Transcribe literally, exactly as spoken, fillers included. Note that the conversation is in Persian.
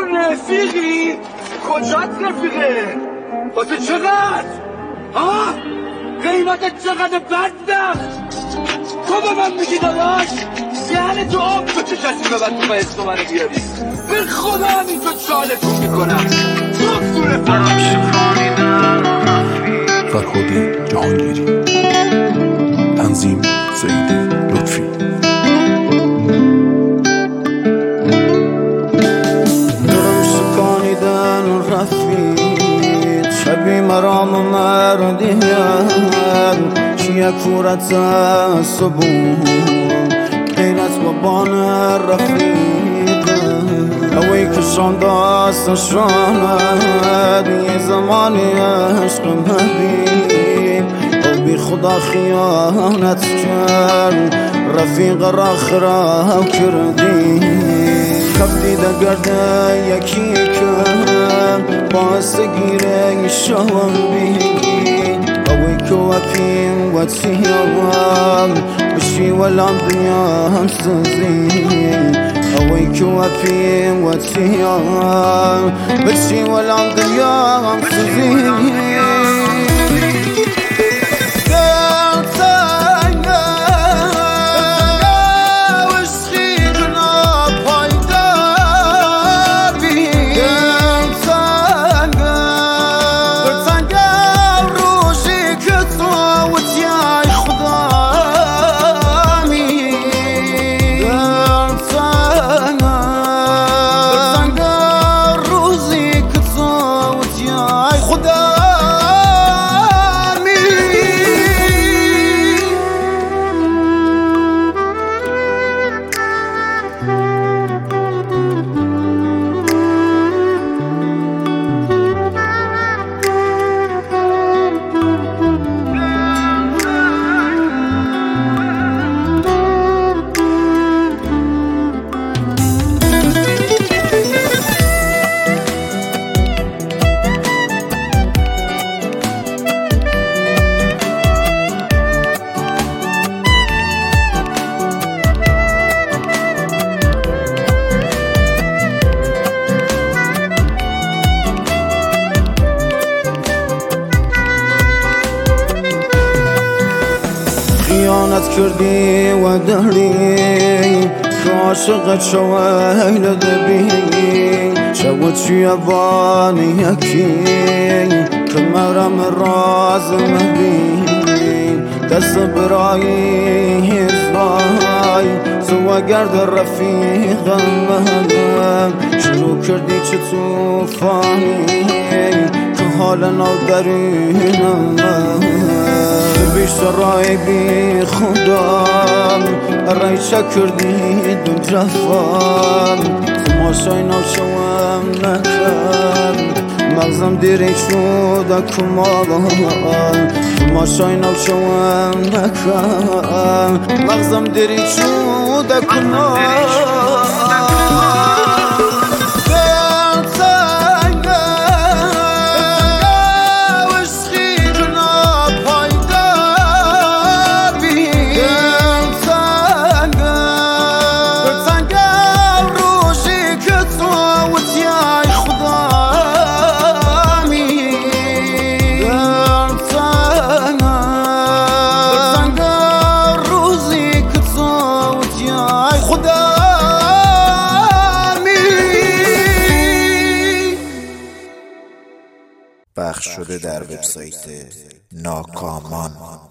رفیقی؟ کجات رفیقه؟ واسه چقدر؟ ها؟ قیمتت چقدر بدبخت؟ تو به من میگی داداش؟ یعنی تو آب تو چه کسی به من تو باید تو منو بیاری؟ به خدا همین تو چالتون میکنم دکتور فرهاد جهانگیری، تنظیم سعید لطفی. دلم شکانیدن و رفید شبی مرام مردیم چیه کورت صبون غیرت و بان رفید اوی کشان داست شاند یه زمانی عشق مبین او بی خدا خیانت کرد رفیق را خراب کردی کف دیده گرده یکی که باعث گیره شوم بی اوی که وکیم و تیام بشی ولام دنیا هم سزی اوی که وکیم و تیام بشی ولام دنیا هم سزی خیانت کردی و داری که عاشقت شویل دبی شود شیبانی یکی که مرم راز مبین دست برایی ازای سوا گرد رفیقم مهدم شروع کردی چه توفانی که حال نو درینم بیشترای بی خودم رای شکردی دون جفام تماشای نو شوم نکرد مغزم دیری شده کمال تماشای نو شوم نکرد مغزم دیری شده کمال پخش شده در وبسایت ناکامان.